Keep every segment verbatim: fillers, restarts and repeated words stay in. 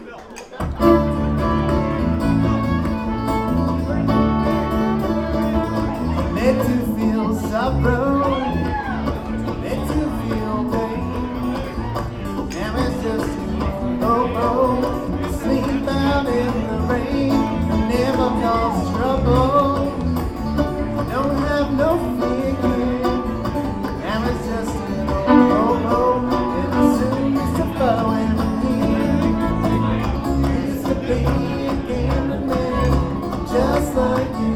Made to feel sorrow, made to feel pain. Now it's just oh oh, sleep out in the rain, never cause trouble. Don't have no fear. Now it's just oh oh, and as soon as the foe and me, used to be again a man just like you.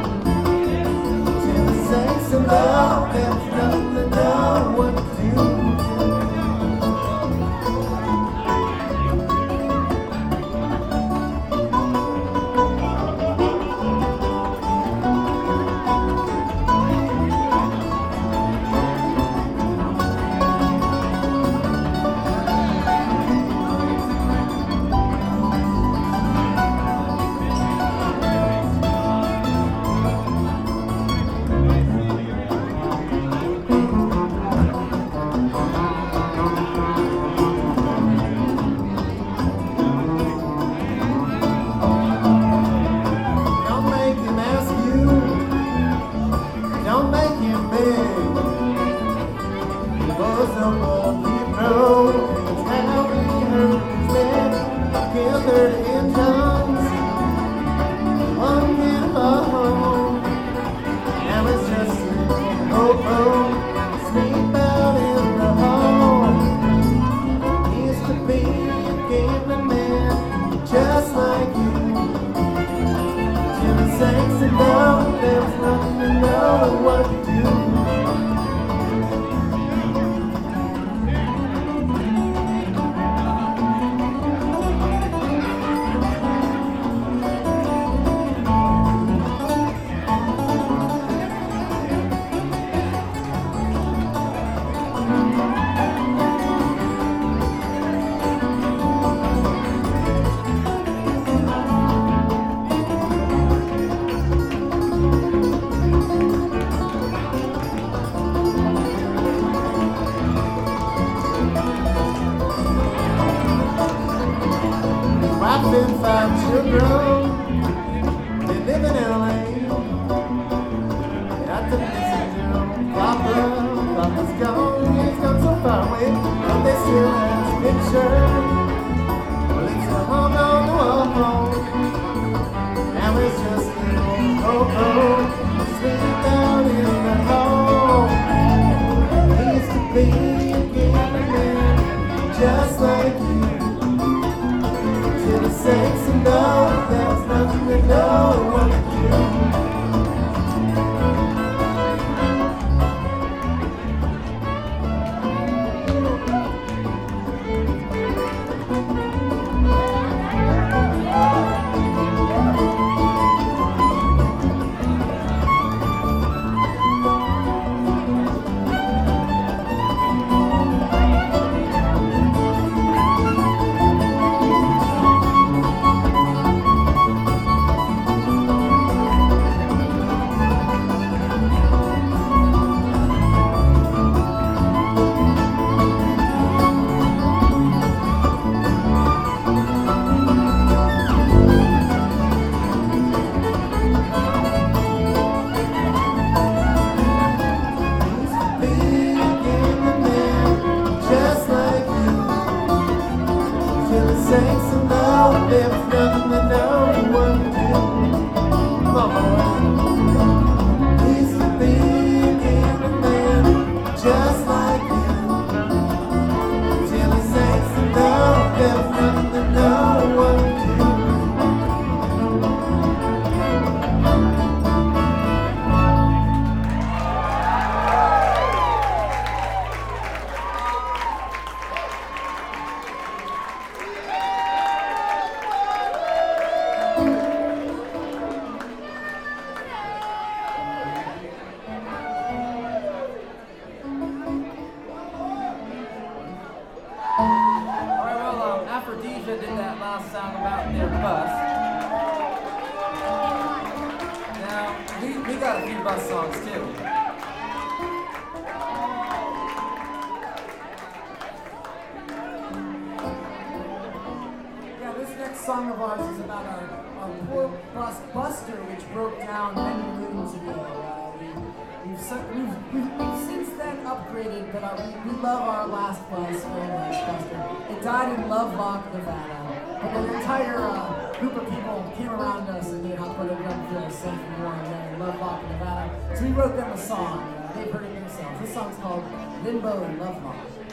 Thanks to love, there's nothing to know what to do. I've been five children, they live in L A. Got the messenger, Papa, Papa's gone, he's gone so far away, but they still have his picture. Well, it's a home on the wall, now it's just a little oh-oh, sleep out in the hall. He used to be a gambling man, just like you. Sakes and know there's nothing to know what to do. Sakes and love, there's nothing to know what to do. Come on, boy. He used to be a gambling man, just like you. Till his sakes and love, there's nothing to know what to do. Aphrodisia did that last song about their bus. Now, we, we got a few bus songs too. Yeah, this this next song of ours is about our, our poor bus Buster, which broke down many moons ago. Uh, we, we've, su- we've, we've, we've since then upgraded, but our, we, we love our last bus very much, Buster. It died in Lovelock, Nevada. But an entire uh, group of people came around us and knew how to put a gun feel safe and warm there in Lovelock, Nevada. So we wrote them a song. Uh, they've heard it themselves. This song's called Limbo in Lovelock.